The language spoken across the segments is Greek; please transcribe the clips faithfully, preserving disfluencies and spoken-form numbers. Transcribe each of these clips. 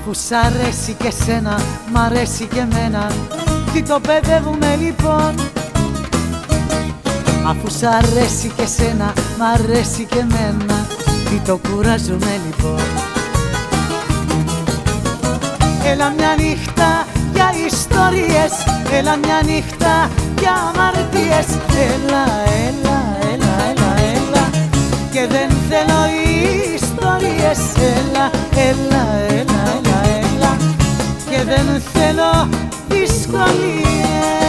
Αφού σ' αρέσει και σένα, μ' αρέσει και εμένα, τι το παιδεύουμε λοιπόν? Αφού σ' αρέσει και σένα, μ' αρέσει και εμένα, τι το κουράζουμε λοιπόν? Έλα μια νύχτα για ιστορίες, έλα μια νύχτα για αμαρτίες. Έλα, έλα, έλα, έλα, έλα, και δεν θέλω ιστορίες. Έλα, έλα, έλα, έλα, έλα, και δεν θέλω δυσκολίες.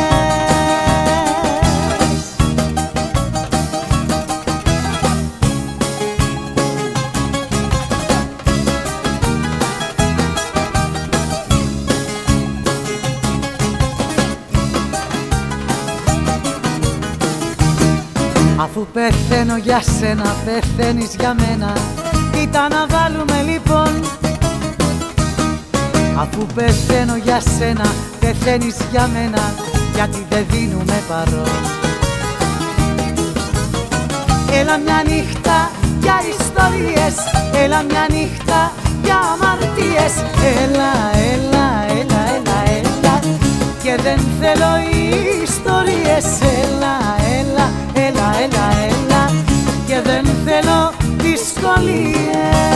Αφού πεθαίνω για σένα, πεθαίνεις για μένα, τι τα να βάλουμε λοιπόν? Αφού πεθαίνω για σένα, πεθαίνεις για μένα, γιατί δεν δίνουμε παρόν? Έλα μια νύχτα για ιστορίες, έλα μια νύχτα για αμαρτίες. Έλα, έλα, έλα, έλα, έλα, και δεν θέλω ιστορίες. Έλα, έλα, έλα, έλα, έλα, και δεν θέλω δυσκολίες.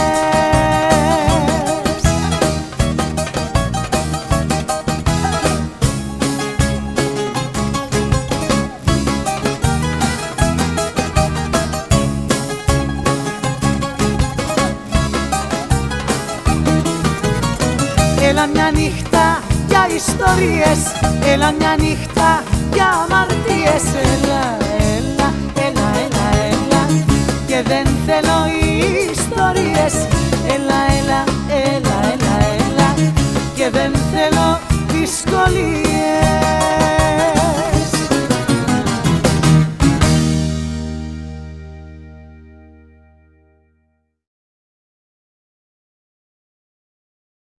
Έλα μια νύχτα για ιστορίες, έλα μια νύχτα για αμαρτίες. Έλα, έλα, έλα, έλα, έλα, και δεν θέλω ιστορίες.